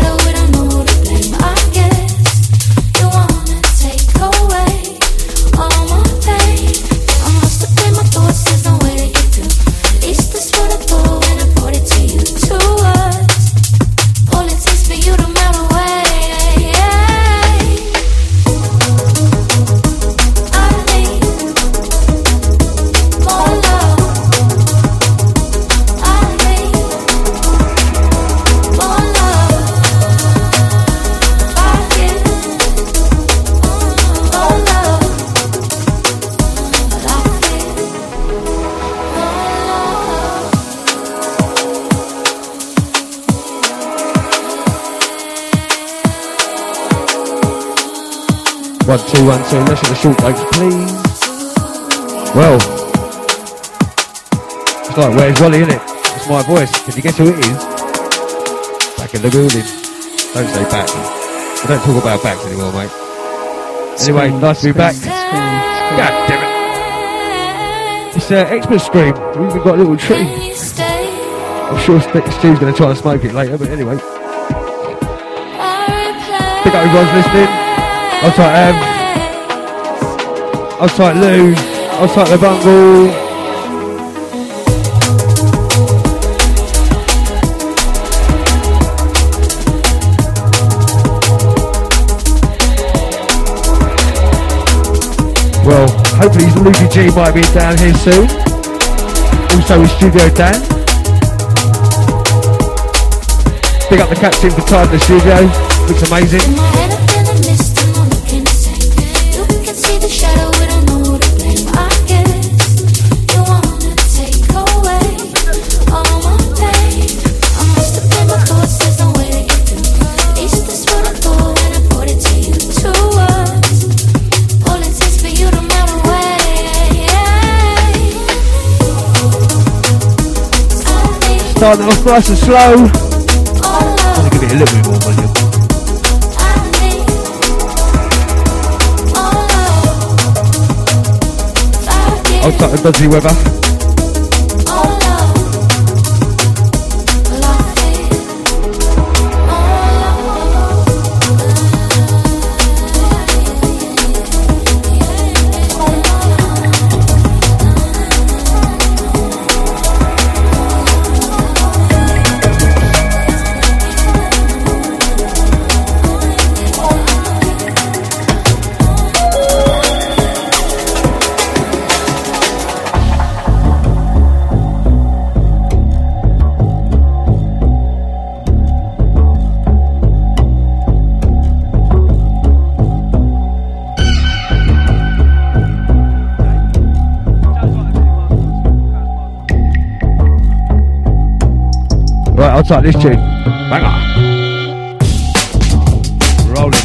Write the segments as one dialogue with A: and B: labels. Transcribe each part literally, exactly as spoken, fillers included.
A: One, two, one, two. Let's hit the short notes, please. Well, it's like, where's Wally, innit? It's my voice. Can you guess who it is? Back in the building. Don't say back. I don't talk about backs anymore, mate. Anyway,
B: Scream,
A: nice to be
B: scream,
A: back.
B: scream, scream.
A: God damn it. It's uh, Xmas Scream. We've even got a little tree. I'm sure Stu's going to try and smoke it later, but anyway. Pick up everyone's listening. I'll type um, I'll type Lou, I'll type the bungle. Well, hopefully Lucy G might be down here soon. Also with Studio Dan. Pick up the captain for time in the studio. Looks amazing. Starting off nice and slow. I'm going to give it a little bit more volume. I'll start with Dodgy Weather. Right, I'll type this tune. Banger. Rolling.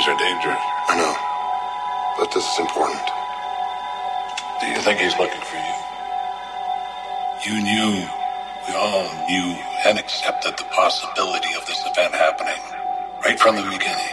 B: things are dangerous.
C: I know. But this is important.
B: Do you think he's looking for you? You knew, we all knew and accepted the possibility of this event happening right from the beginning.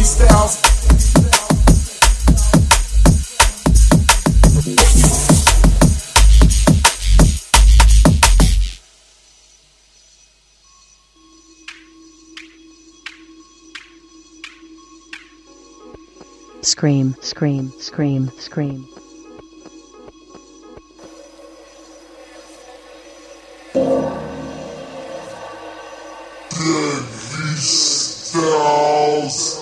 D: Styles.
E: Scream, scream, scream, scream.
D: Deadly Styles.